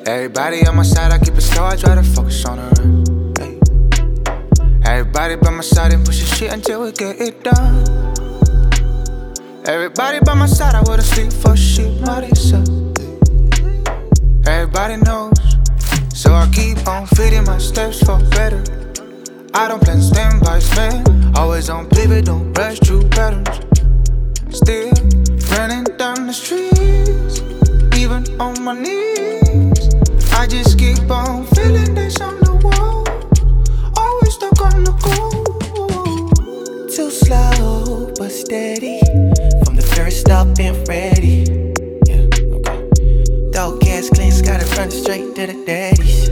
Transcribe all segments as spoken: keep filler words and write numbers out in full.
Everybody on my side, I keep it slow, I try to focus on the rest. Hey. Everybody by my side and push the shit until we get it done. Everybody by my side, I wouldn't sleep for shit, what it said. Everybody knows, so I keep on feeding my steps for better. I don't plan to stand by man, always on pivot, don't rush through patterns. Still running down the streets, even on my knees. I just keep on feeling this on the wall, always stuck on the go. Too slow but steady, from the first stop and ready. Yeah, okay. Dog gas cleans, gotta run straight to the daddies.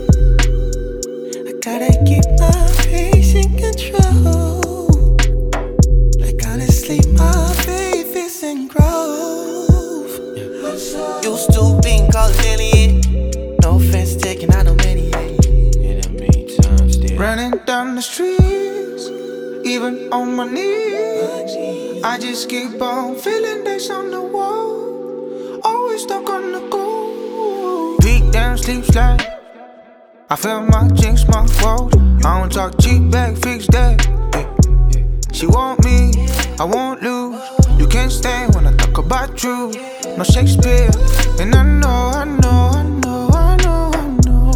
I gotta keep my pace in control. Like honestly, my faith is in growth. Yeah. Used to being called an alien. No offense taken, I know many. In the meantime, still running down the streets, even on my knees. I just keep on feeling this on the wall, always stuck on the go. Beat down, sleep slide. I feel my jinx, my woes. I don't talk cheap back, fix that. Yeah. She want me, I won't lose. You can't stay when I talk about you. No Shakespeare, and I know, I know, I know, I know, I know.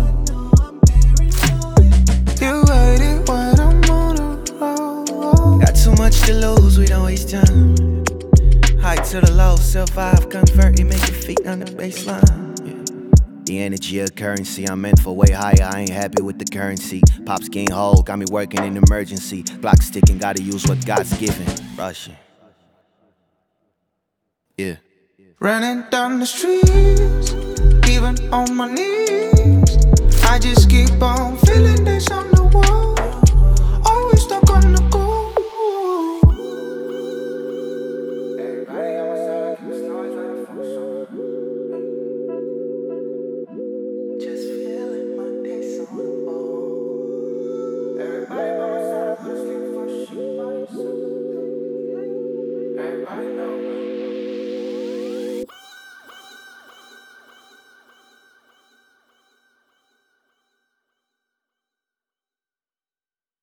You waited when I'm on the road. Got too much to lose, we don't waste time. High to the low, survive, convert, it make your feet on the baseline. The energy of currency, I'm meant for way higher, I ain't happy with the currency. Pops getting whole, got me working in emergency. Clock sticking, gotta use what God's given. Rushing. Yeah. Running down the streets, even on my knees. I just keep on feeling this on